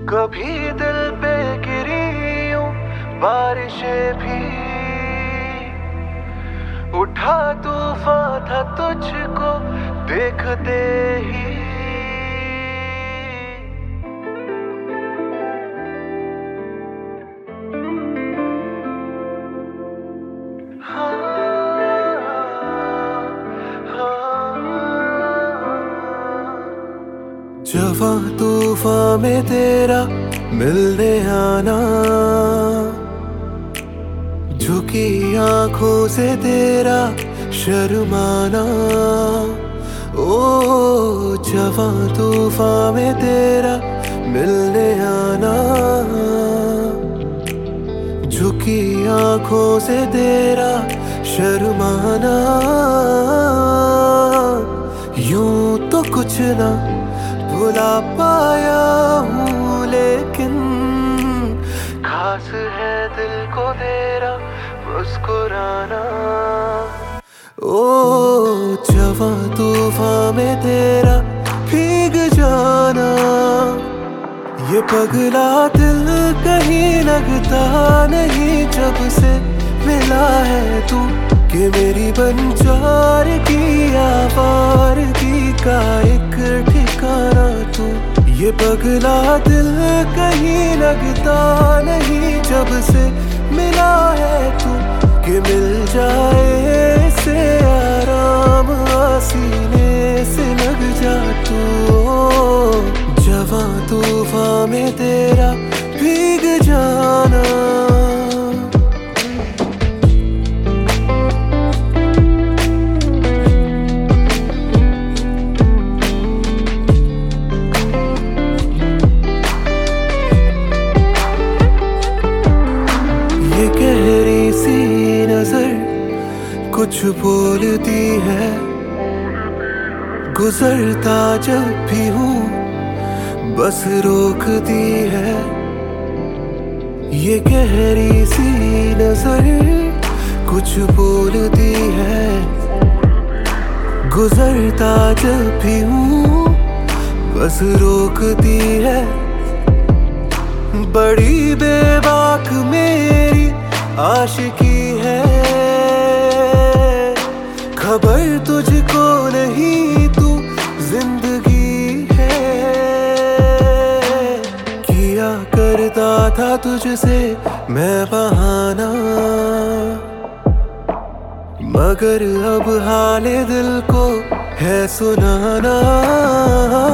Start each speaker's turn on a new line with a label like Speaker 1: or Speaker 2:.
Speaker 1: कभी दिल पे गिरी यूं बारिशें भी, उठा तूफान था तुझको देखते ही। जवां तूफान में तेरा मिलने आना, झुकी आंखों से तेरा शर्माना। ओ जवां तूफान में तेरा मिलने आना, झुकी आंखों से तेरा शर्माना। यूं तो कुछ ना भुला पाया हूँ, लेकिन खास है दिल को तेरा मुस्कुराना। ओ जवां तूफान में तेरा भीग जाना, ये पगला दिल कहीं लगता नहीं जब से मिला है तू। कि मेरी बंजार की आवारगी का एक ठिकाना तू। ये पगला दिल कहीं लगता नहीं जब से मिला है तू। कि मिल जाए इसे आराम, सीने से लग जा तू। जवां तूफान में तेरा भीग जाना। ये गहरी सी नजर कुछ बोलती है, गुजरता जब भी हूँ बस रोकती है। ये गहरी सी नजर कुछ बोलती है, गुजरता जब भी हूँ बस रोकती है। बड़ी बेबाक मेरी आशिकी है, खबर तुझको नहीं तू जिंदगी है। किया करता था तुझसे मैं बहाना, मगर अब हाले दिल को है सुनाना।